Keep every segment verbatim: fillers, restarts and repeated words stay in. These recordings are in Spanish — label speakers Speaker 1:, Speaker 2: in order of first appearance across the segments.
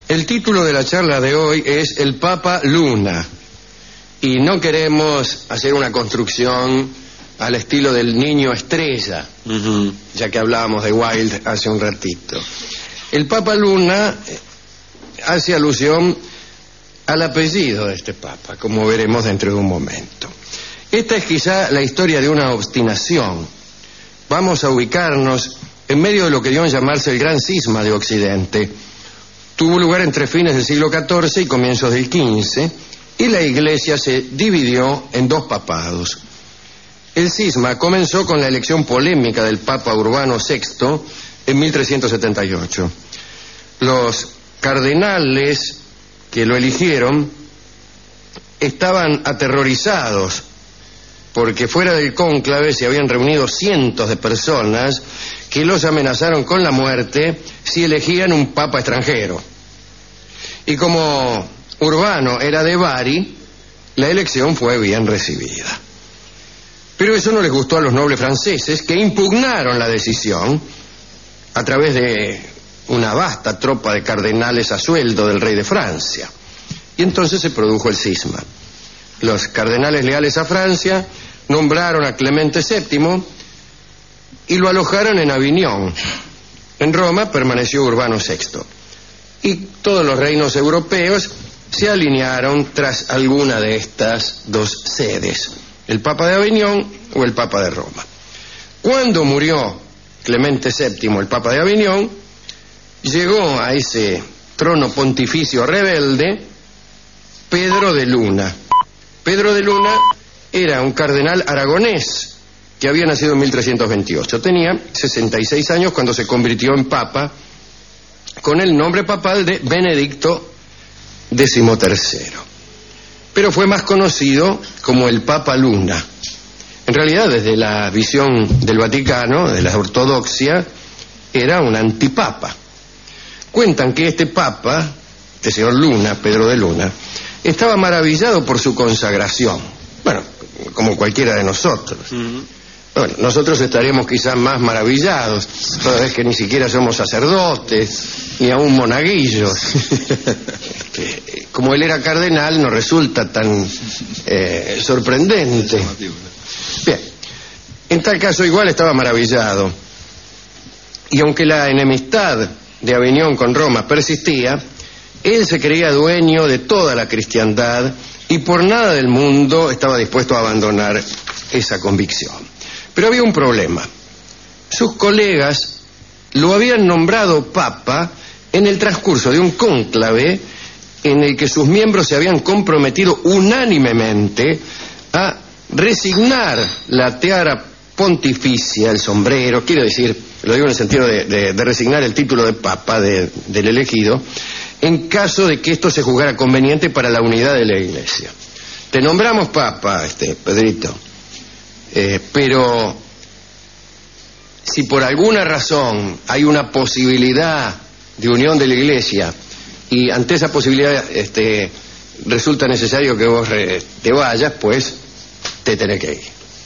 Speaker 1: El título de la charla de hoy es El Papa Luna, y no queremos hacer una construcción al estilo del niño estrella, uh-huh. ya que hablábamos de Wilde hace un ratito. El Papa Luna hace alusión al apellido de este Papa, como veremos dentro de un momento. Esta es quizá la historia de una obstinación. Vamos a ubicarnos en medio de lo que dio en llamarse el Gran Cisma de Occidente. Tuvo lugar entre fines del siglo catorce y comienzos del quince, y la Iglesia se dividió en dos papados. El cisma comenzó con la elección polémica del Papa Urbano sexto en mil trescientos setenta y ocho. Los cardenales que lo eligieron estaban aterrorizados porque fuera del cónclave se habían reunido cientos de personas que los amenazaron con la muerte si elegían un papa extranjero. Y como Urbano era de Bari, la elección fue bien recibida. Pero eso no les gustó a los nobles franceses, que impugnaron la decisión a través de una vasta tropa de cardenales a sueldo del rey de Francia. Y entonces se produjo el cisma. Los cardenales leales a Francia nombraron a Clemente séptimo y lo alojaron en Aviñón. En Roma permaneció Urbano sexto. Y todos los reinos europeos se alinearon tras alguna de estas dos sedes, el Papa de Aviñón o el Papa de Roma. Cuando murió Clemente séptimo, el Papa de Aviñón, llegó a ese trono pontificio rebelde Pedro de Luna. Pedro de Luna era un cardenal aragonés que había nacido en mil trescientos veintiocho. Tenía sesenta y seis años cuando se convirtió en papa con el nombre papal de Benedicto decimotercero. Pero fue más conocido como el Papa Luna. En realidad, desde la visión del Vaticano, de la ortodoxia, era un antipapa. Cuentan que este papa, este señor Luna, Pedro de Luna, estaba maravillado por su consagración. Bueno, como cualquiera de nosotros. Uh-huh. Bueno, nosotros estaríamos quizás más maravillados, toda vez que ni siquiera somos sacerdotes, ni aún monaguillos. Como él era cardenal, no resulta tan eh, sorprendente. Bien, en tal caso igual estaba maravillado. Y aunque la enemistad de Aviñón con Roma persistía, él se creía dueño de toda la cristiandad y por nada del mundo estaba dispuesto a abandonar esa convicción. Pero había un problema. Sus colegas lo habían nombrado papa en el transcurso de un cónclave en el que sus miembros se habían comprometido unánimemente a resignar la tiara pontificia, el sombrero, quiero decir, lo digo en el sentido de, de, de resignar el título de papa de, del elegido, en caso de que esto se juzgara conveniente para la unidad de la Iglesia. Te nombramos papa, este, Pedrito, eh, pero si por alguna razón hay una posibilidad de unión de la Iglesia y ante esa posibilidad este, resulta necesario que vos re, te vayas, pues te tenés que ir.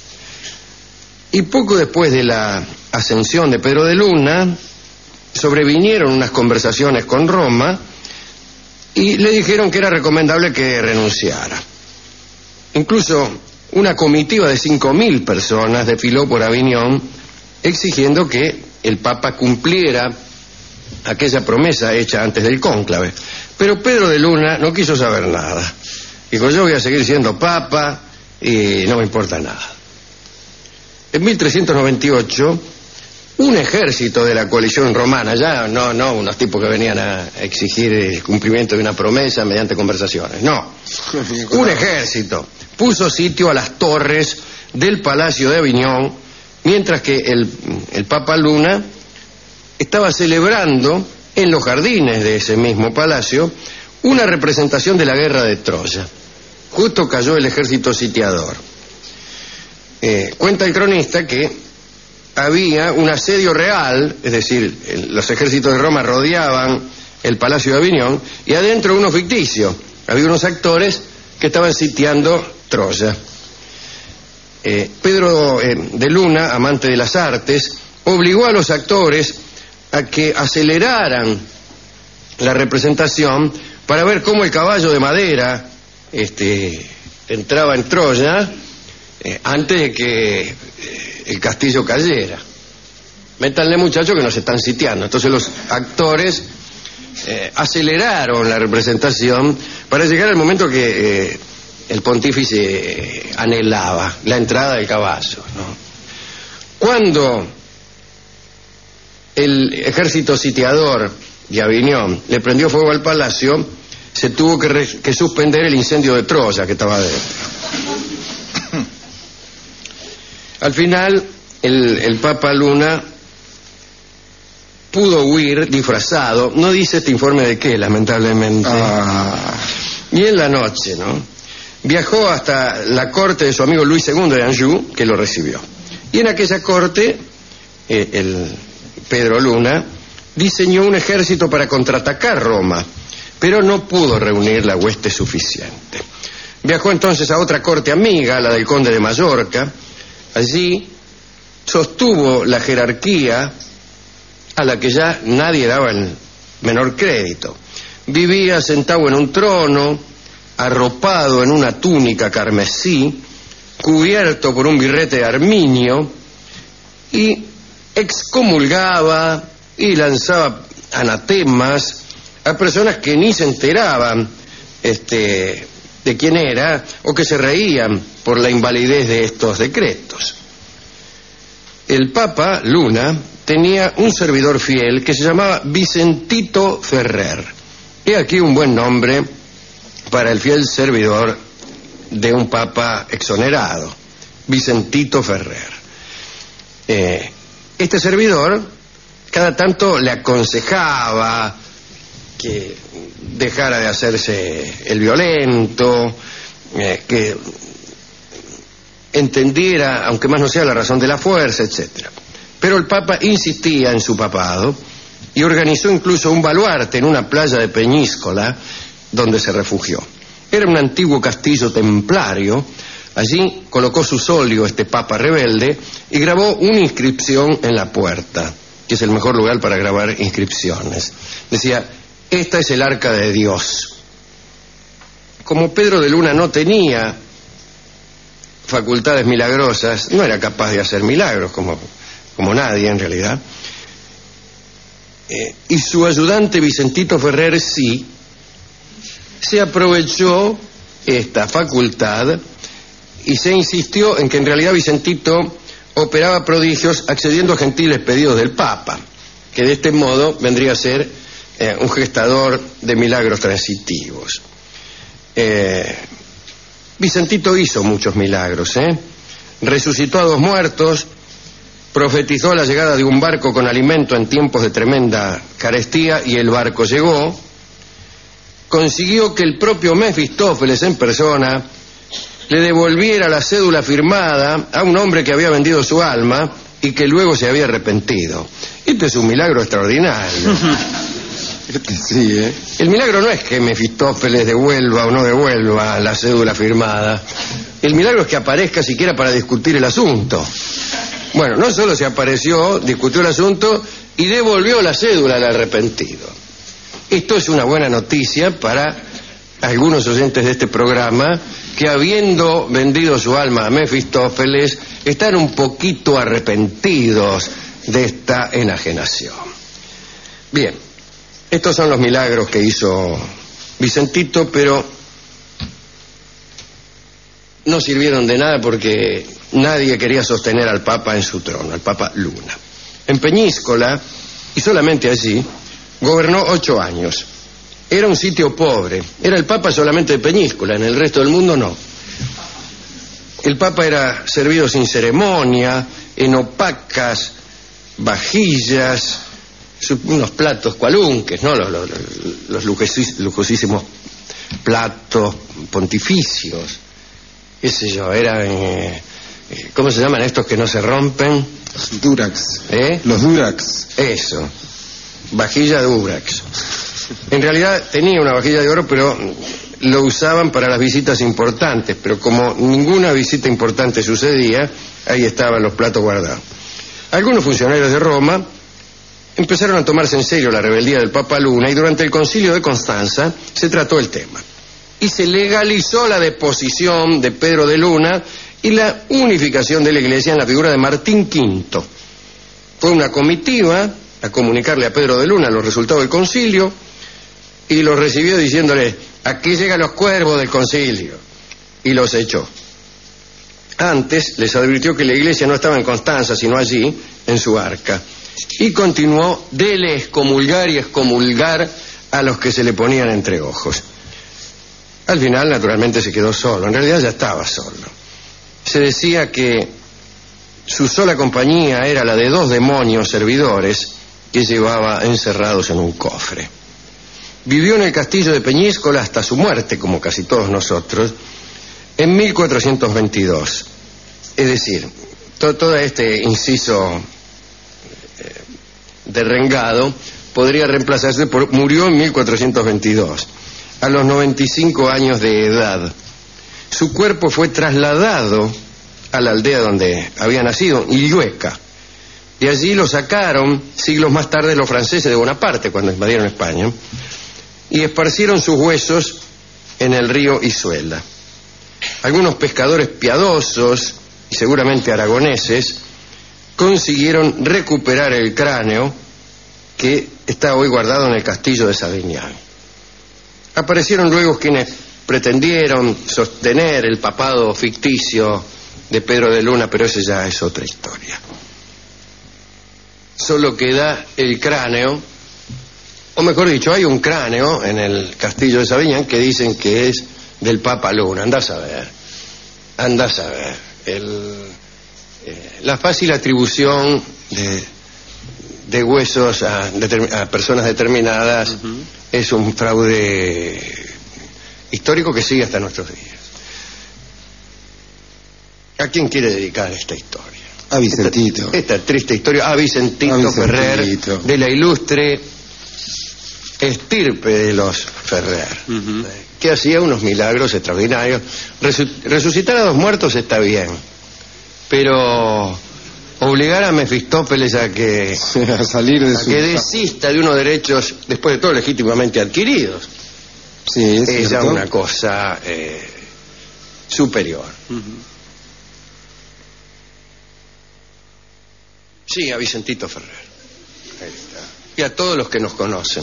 Speaker 1: Y poco después de la ascensión de Pedro de Luna, sobrevinieron unas conversaciones con Roma y le dijeron que era recomendable que renunciara. Incluso una comitiva de cinco mil personas desfiló por Aviñón exigiendo que el Papa cumpliera aquella promesa hecha antes del cónclave. Pero Pedro de Luna no quiso saber nada. Dijo, yo voy a seguir siendo Papa y no me importa nada. En mil trescientos noventa y ocho, un ejército de la coalición romana, ya no, no unos tipos que venían a exigir el cumplimiento de una promesa mediante conversaciones, no, un ejército puso sitio a las torres del Palacio de Aviñón, mientras que el, el Papa Luna estaba celebrando en los jardines de ese mismo palacio una representación de la guerra de Troya. Justo cayó el ejército sitiador. Eh, cuenta el cronista que había un asedio real, es decir, el, los ejércitos de Roma rodeaban el Palacio de Aviñón y adentro uno ficticio. Había unos actores que estaban sitiando Troya. Eh, Pedro eh, de Luna, amante de las artes, obligó a los actores a que aceleraran la representación para ver cómo el caballo de madera este, entraba en Troya eh, antes de que eh, el castillo cayera. Métanle, muchachos, que nos están sitiando. Entonces los actores eh, aceleraron la representación para llegar al momento que eh, el pontífice eh, anhelaba, la entrada del caballo, ¿no? Cuando el ejército sitiador de Avignon le prendió fuego al palacio, se tuvo que, re, que suspender el incendio de Troya que estaba dentro. Al final, el, el Papa Luna pudo huir disfrazado, no dice este informe de qué, lamentablemente. Ah. Y en la noche, ¿no? Viajó hasta la corte de su amigo Luis segundo de Anjou, que lo recibió. Y en aquella corte, eh, el Pedro Luna diseñó un ejército para contraatacar Roma, pero no pudo reunir la hueste suficiente. Viajó entonces a otra corte amiga, la del conde de Mallorca. Allí sostuvo la jerarquía a la que ya nadie daba el menor crédito. Vivía sentado en un trono, arropado en una túnica carmesí, cubierto por un birrete de arminio, y excomulgaba y lanzaba anatemas a personas que ni se enteraban este, de quién era o que se reían por la invalidez de estos decretos. El Papa Luna tenía un servidor fiel que se llamaba Vicentito Ferrer. He aquí un buen nombre para el fiel servidor de un papa exonerado, Vicentito Ferrer. Eh, este servidor cada tanto le aconsejaba que dejara de hacerse el violento, eh, que entendiera, aunque más no sea, la razón de la fuerza, etcétera. Pero el Papa insistía en su papado y organizó incluso un baluarte en una playa de Peñíscola donde se refugió. Era un antiguo castillo templario. Allí colocó su solio este Papa rebelde y grabó una inscripción en la puerta, que es el mejor lugar para grabar inscripciones. Decía: esta es el arca de Dios. Como Pedro de Luna no tenía facultades milagrosas, no era capaz de hacer milagros como, como nadie en realidad, eh, y su ayudante Vicentito Ferrer sí, se aprovechó esta facultad y se insistió en que en realidad Vicentito operaba prodigios accediendo a gentiles pedidos del Papa, que de este modo vendría a ser eh, un gestador de milagros transitivos. Eh, Vicentito hizo muchos milagros, ¿eh? Resucitó a dos muertos, profetizó la llegada de un barco con alimento en tiempos de tremenda carestía y el barco llegó. Consiguió que el propio Mefistófeles en persona le devolviera la cédula firmada a un hombre que había vendido su alma y que luego se había arrepentido. Este es un milagro extraordinario. Sí, ¿eh? El milagro no es que Mefistófeles devuelva o no devuelva la cédula firmada. El milagro es que aparezca siquiera para discutir el asunto. Bueno, no solo se apareció, discutió el asunto y devolvió la cédula al arrepentido. Esto es una buena noticia para algunos oyentes de este programa que, habiendo vendido su alma a Mefistófeles, están un poquito arrepentidos de esta enajenación. Bien, estos son los milagros que hizo Vicentito, pero no sirvieron de nada porque nadie quería sostener al Papa en su trono, al Papa Luna. En Peñíscola, y solamente allí, gobernó ocho años. Era un sitio pobre. Era el Papa solamente de Peñíscola, en el resto del mundo no. El Papa era servido sin ceremonia, en opacas vajillas, unos platos cualunques, ¿no? Los, los, los lujosis, lujosísimos platos pontificios. Qué sé yo, eran... Eh, ¿cómo se llaman estos que no se rompen?
Speaker 2: Los Durax.
Speaker 1: ¿Eh?
Speaker 2: Los Durax.
Speaker 1: Eso. Vajilla de Durax. En realidad tenía una vajilla de oro, pero lo usaban para las visitas importantes, pero como ninguna visita importante sucedía, ahí estaban los platos guardados. Algunos funcionarios de Roma empezaron a tomarse en serio la rebeldía del Papa Luna y durante el concilio de Constanza se trató el tema. Y se legalizó la deposición de Pedro de Luna y la unificación de la Iglesia en la figura de Martín Quinto. Fue una comitiva a comunicarle a Pedro de Luna los resultados del concilio y los recibió diciéndole: aquí llegan los cuervos del concilio, y los echó. Antes les advirtió que la Iglesia no estaba en Constanza, sino allí, en su arca, y continuó de excomulgar y excomulgar a los que se le ponían entre ojos. Al final, naturalmente, se quedó solo. En realidad ya estaba solo. Se decía que su sola compañía era la de dos demonios servidores que llevaba encerrados en un cofre. Vivió en el castillo de Peñíscola hasta su muerte, como casi todos nosotros, en mil cuatrocientos veintidós. Es decir, to- todo este inciso eh, derrengado podría reemplazarse por murió en mil cuatrocientos veintidós, a los noventa y cinco años de edad. Su cuerpo fue trasladado a la aldea donde había nacido, Illueca. De allí lo sacaron siglos más tarde los franceses de Bonaparte, cuando invadieron España, y esparcieron sus huesos en el río Isuela. Algunos pescadores piadosos, y seguramente aragoneses, consiguieron recuperar el cráneo que está hoy guardado en el castillo de Saviñán. Aparecieron luego quienes pretendieron sostener el papado ficticio de Pedro de Luna, pero esa ya es otra historia. Solo queda el cráneo, o mejor dicho, hay un cráneo en el castillo de Saviñán que dicen que es del Papa Luna. Andá a saber, andá a saber. El, eh, la fácil atribución de, de huesos a, a personas determinadas uh-huh. es un fraude histórico que sigue hasta nuestros días. ¿A quién quiere dedicar esta historia?
Speaker 2: A Vicentito.
Speaker 1: Esta, esta triste historia a Vicentito,
Speaker 2: a Vicentito
Speaker 1: Ferrer, de la ilustre estirpe de los Ferrer, uh-huh. que hacía unos milagros extraordinarios. Resu- resucitar a dos muertos está bien, pero obligar a Mefistófeles a que,
Speaker 2: a salir de
Speaker 1: a
Speaker 2: su...
Speaker 1: que desista de unos derechos, después de todo legítimamente adquiridos,
Speaker 2: sí, es,
Speaker 1: es ya
Speaker 2: cierto.
Speaker 1: una cosa eh, superior. Uh-huh. Sí, a Vicentito Ferrer. Ahí está. Y a todos los que nos conocen.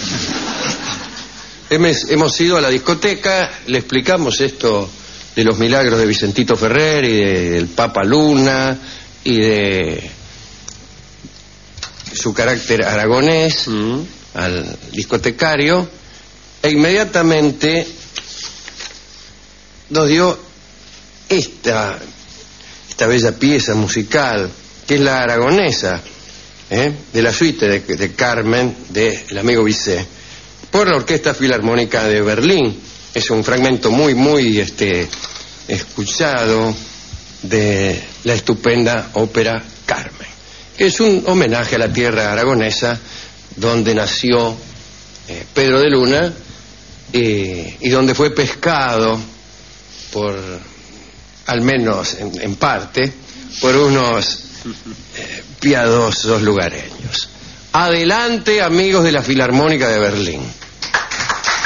Speaker 1: hemos, hemos ido a la discoteca, le explicamos esto de los milagros de Vicentito Ferrer y de, del Papa Luna y de su carácter aragonés mm. al discotecario, e inmediatamente nos dio esta, esta bella pieza musical, que es la aragonesa, ¿eh? de la suite de, de Carmen, del amigo Bizet, por la Orquesta Filarmónica de Berlín. Es un fragmento muy, muy este, escuchado de la estupenda ópera Carmen, que es un homenaje a la tierra aragonesa donde nació eh, Pedro de Luna eh, y donde fue pescado por, al menos en, en parte, por unos Eh, piadosos lugareños. Adelante, amigos de la Filarmónica de Berlín.